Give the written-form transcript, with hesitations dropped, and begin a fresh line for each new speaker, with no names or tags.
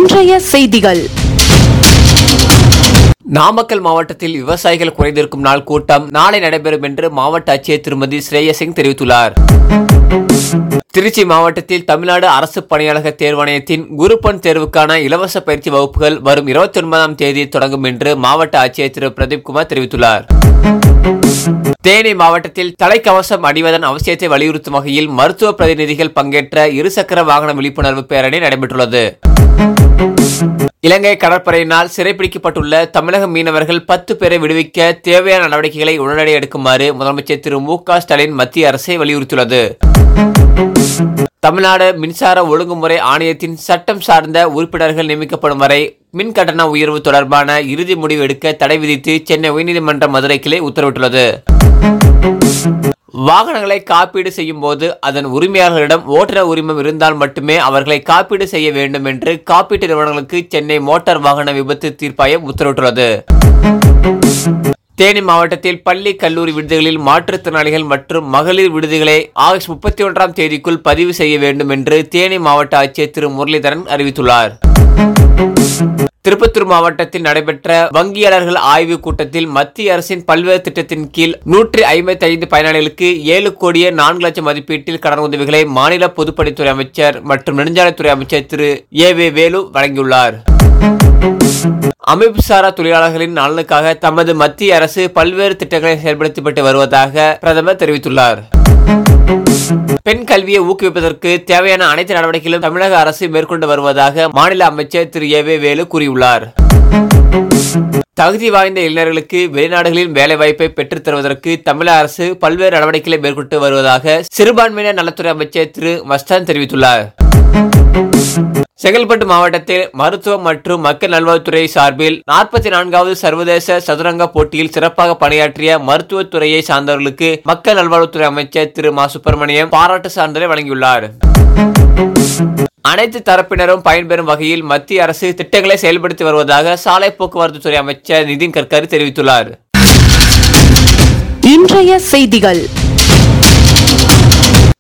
இன்றைய செய்திகள்.
நாமக்கல் மாவட்டத்தில் விவசாயிகள் குறைந்திருக்கும் நாள் கூட்டம் நாளை நடைபெறும் என்று மாவட்ட ஆட்சியர் திருமதி ஸ்ரேயா சிங் தெரிவித்துள்ளார். திருச்சி மாவட்டத்தில் தமிழ்நாடு அரசு பணியாளர் தேர்வாணையத்தின் குரூப் 1 தேர்வுக்கான இலவச பயிற்சி வகுப்புகள் வரும் 29ஆம் தேதி தொடங்கும் என்று மாவட்ட ஆட்சியர் திரு பிரதீப்குமார் தெரிவித்துள்ளார். தேனி மாவட்டத்தில் தலைக்கவசம் அணிவதன் அவசியத்தை வலியுறுத்தும் வகையில் மருத்துவ பிரதிநிதிகள் பங்கேற்ற இருசக்கர வாகன விழிப்புணர்வு பேரணி நடைபெற்றுள்ளது. இலங்கை கடற்படையினால் சிறைப்பிடிக்கப்பட்டுள்ள தமிழக மீனவர்கள் 10 பேரை விடுவிக்க தேவையான நடவடிக்கைகளை உடனடியாக எடுக்குமாறு முதலமைச்சர் திரு மு.க. ஸ்டாலின் மத்திய அரசை வலியுறுத்தியுள்ளது. தமிழ்நாடு மின்சார ஒழுங்குமுறை ஆணையத்தின் சட்டம் சார்ந்த உறுப்பினர்கள் நியமிக்கப்படும் வரை மின் கட்டண உயர்வு தொடர்பான இறுதி முடிவு எடுக்க தடை விதித்து சென்னை உயர்நீதிமன்ற மதுரை கிளை உத்தரவிட்டுள்ளது. வாகனங்களை காப்பீடு செய்யும் போது அதன் உரிமையாளர்களிடம் ஓட்டுநர் உரிமம் இருந்தால் மட்டுமே அவர்களை காப்பீடு செய்ய வேண்டும் என்று காப்பீட்டு நிறுவனங்களுக்கு சென்னை மோட்டார் வாகன விபத்து தீர்ப்பாயம் உத்தரவிட்டுள்ளது. தேனி மாவட்டத்தில் பள்ளி கல்லூரி விடுதிகளில் மாற்றுத்திறனாளிகள் மற்றும் மகளிர் விடுதிகளை ஆகஸ்ட் 31ஆம் தேதிக்குள் பதிவு செய்ய வேண்டும் என்று தேனி மாவட்ட ஆட்சியர் திரு முரளிதரன் அறிவித்துள்ளார். திருப்பத்தூர் மாவட்டத்தில் நடைபெற்ற வங்கியாளர்கள் ஆய்வு கூட்டத்தில் மத்திய அரசின் பல்வேறு திட்டத்தின் கீழ் 155 பயனாளிகளுக்கு 7,04,00,000 மதிப்பீட்டில் கடன் உதவிகளை மாநில பொதுப்பணித்துறை அமைச்சர் மற்றும் நெடுஞ்சாலைத்துறை அமைச்சர் திரு ஏ.வே. வேலு வழங்கியுள்ளார். அமைப்புசாரா தொழிலாளர்களின் நலனுக்காக தமது மத்திய அரசு பல்வேறு திட்டங்களை செயல்படுத்தப்பட்டு வருவதாக பிரதமர் தெரிவித்துள்ளார். பெண் கல்வியை ஊக்குவிப்பதற்கு தேவையான அனைத்து நடவடிக்கைகளும் தமிழக அரசு மேற்கொண்டு வருவதாக மாநில அமைச்சர் திரு ஏ.வே. வேலு கூறியுள்ளார். தகுதி வாய்ந்த இளைஞர்களுக்கு வெளிநாடுகளில் வேலைவாய்ப்பை பெற்றுத் தருவதற்கு தமிழக அரசு பல்வேறு நடவடிக்கைகளை மேற்கொண்டு வருவதாக சிறுபான்மையினர் நலத்துறை அமைச்சர் திரு மஸ்தான் தெரிவித்துள்ளார். செங்கல்பட்டு மாவட்டத்தில் மருத்துவம் மற்றும் மக்கள் நல்வாழ்வுத்துறை சார்பில் 44வது சர்வதேச சதுரங்க போட்டியில் சிறப்பாக பணியாற்றிய மருத்துவத்துறையை சார்ந்தவர்களுக்கு மக்கள் நல்வாழ்வுத்துறை அமைச்சர் திரு மா சுப்பிரமணியம் பாராட்டு சான்றிதழை வழங்கியுள்ளார். அனைத்து தரப்பினரும் பயன்பெறும் வகையில் மத்திய அரசு திட்டங்களை செயல்படுத்தி வருவதாக சாலை போக்குவரத்து துறை அமைச்சர் நிதின் கட்கரி தெரிவித்துள்ளார்.
இன்றைய செய்திகள்.